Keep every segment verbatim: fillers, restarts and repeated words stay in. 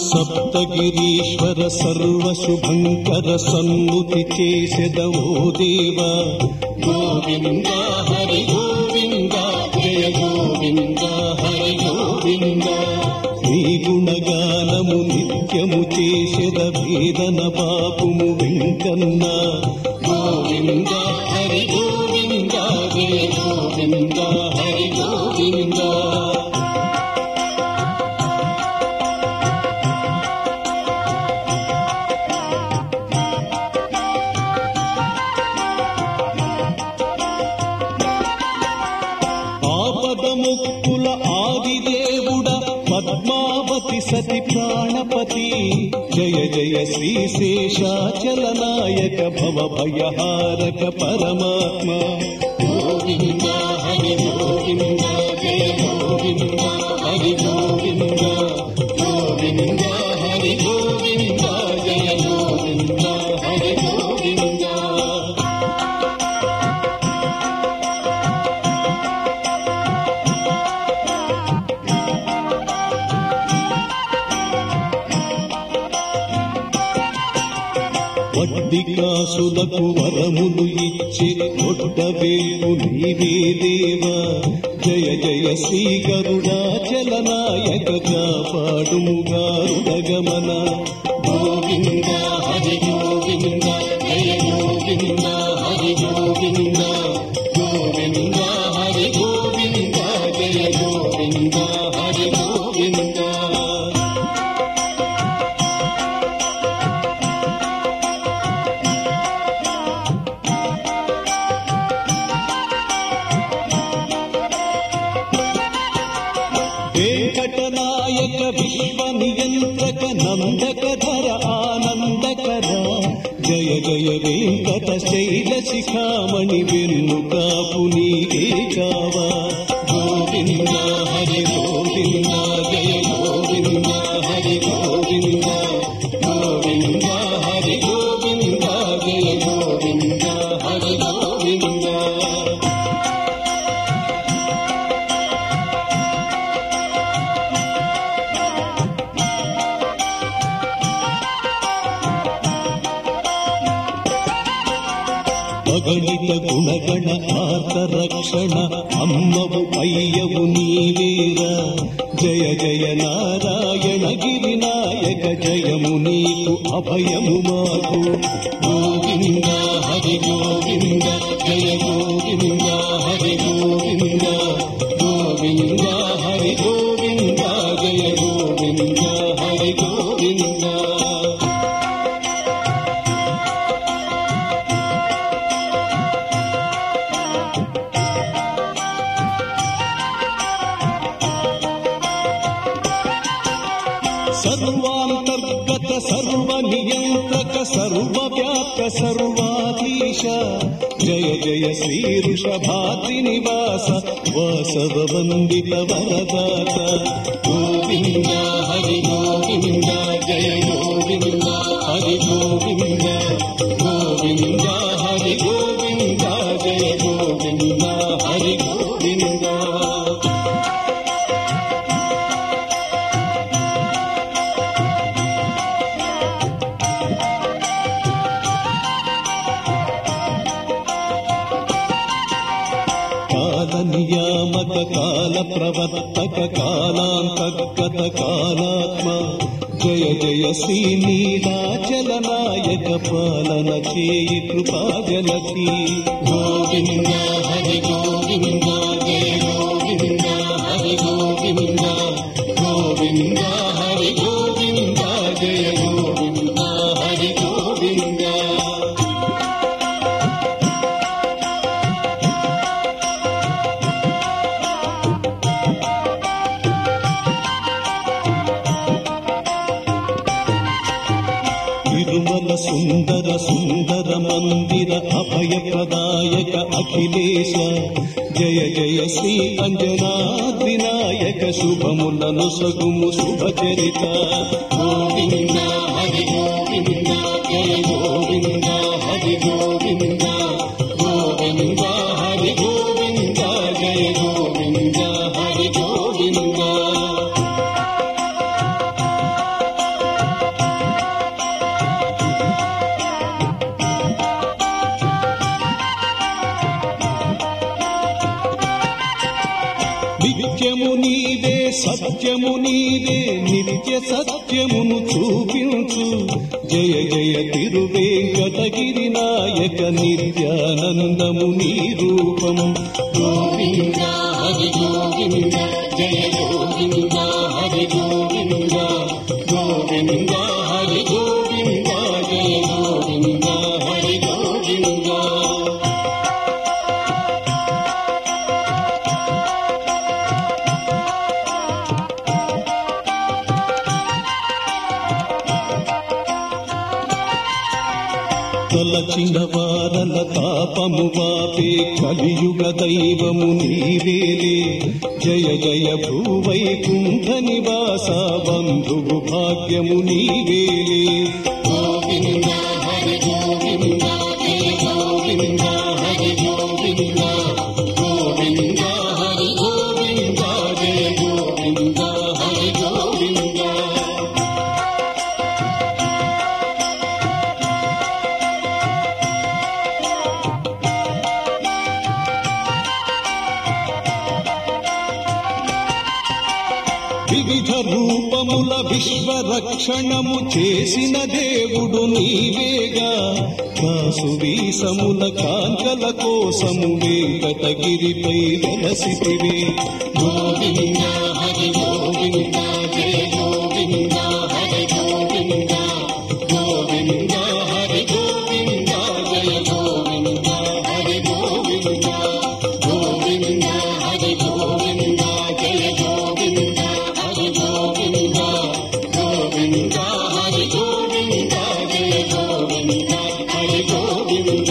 సప్తగిరీశ్వర సర్వశుభంకర సన్నుతి చేసెదవో దేవా. గోవింద హరి గోవింద జయ గోవింద హరి గోవింద. నీ గుణగానము నిత్యము చేసెద వేదన పాపుము వెంకన్న. గోవింద హరి గోవింద జయ గోవింద హరి గోవింద. ఆపదముక్కుల ఆదిదేవుడ పద్మావతి సతి ప్రాణపతి. జయ జయ శ్రీశేషాచలనాయక భవ భయహారక పరమాత్మ. గోవింద హరి గోవింద జయ గోవింద హరి గోవింద. గోవింద హరి గోవింద జయ గోవింద హరి గోవింద. వడ్డికాసులకు వరములు ఇచ్చి ఒడ్డవేపు నీవే దేవా. జయ జయ శ్రీ గరుడాచలనాయక కాపాడుము గారుడగమన. గోవింద హరి గోవింద జయ గోవింద హరి గోవింద. గోవింద హరి గోవింద జయ గోవింద హరి గోవింద. వెంకటనాయక విశ్వ నియంత్రక నందకధర ఆనందకర. జయ జయ వెంకట శైల శిఖామణి వెన్ను కాపు నీకే కావా. గోవింద హరి గోవింద జయ గోవింద హరి గోవింద. గోవింద హరి గోవింద జయ గోవింద హరి గోవింద. అగణిత గుణగణ ఆర్తరక్షణ అమ్మవు అయ్యవు నీవేరా. జయ జయ నారాయణ గిరినాయక జయము నీకు అభయము మాకు. గోవింద హరి గోవింద జయ గోవింద హరి గోవింద. గోవింద హరి గోవింద జయ గోవింద హరి గోవింద. సర్వాంతర్గత సర్వ నియంత్రక సర్వవ్యాప్త సర్వాధీశ. జయ జయ శ్రీ వృషభాద్రి నివాస వాసవ వందిత వరదాత. గోవింద హరి గోవింద జయ గోవింద హరి గోవింద. గోవింద హరి గోవింద జయ గోవింద హరి గోవింద. నియామక కాల ప్రవర్తక కాలాంతర్గత కాలాత్మ. జయ జయ శ్రీ నీలాచలనాయక పాలన చేయి కృపాజలకి. గోవింద హరి గోవింద జయ గోవింద హరి గోవింద. గోవింద హరి గోవింద జయ గోవింద హరి గోవింద. తిరుమల సుందర సుందర మందిర అభయ ప్రదాయక అఖిలేశ. జయ జయ శ్రీ అంజనాద్రినాయక శుభములను సగుము శుభచరిత. గోవింద హరి గోవింద జయ గోవింద హరి గోవింద. గోవింద హరి గోవింద జయ గోవింద హరి గోవింద. నీదే సత్యము నీదే నిత్య సత్యమును చూపించు జయ జయ తిరువేంకటగిరి నాయక నిత్యానందము నీ రూపం గోవింద హరి గోవింద జయ గోవింద హరి గోవింద గోవింద హరి గోవింద జయ గోవింద హరి గోవింద తలచిన వారల తాపము వాపే కలియుగ దైవము నీవేలే జయ జయ భూవైకుంఠ నివాస బంధువు భాగ్యము నీవేలే గోవింద హరి గోవింద జయ గోవింద హరి గోవింద గోవింద హరి గోవింద జయ గోవింద హరి గోవింద వివిధ రూపముల విశ్వరక్షణము చేసిన దేవుడు నీవేగా కాసువీసముల కాంకల కోసము వెంకటగిరిపై వెలసితివే గోవింద హరి గోవింద జయ గోవింద హరి గోవింద గోవింద హరి గోవింద జయ గోవింద హరి గోవింద గోవింద హరి గోవింద జయ గోవింద గోవింద గోవింద హరి గోవింద జయ గోవింద హరి గోవింద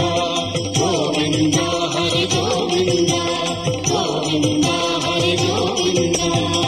గోవింద హరి గోవింద గోవింద హరి గోవింద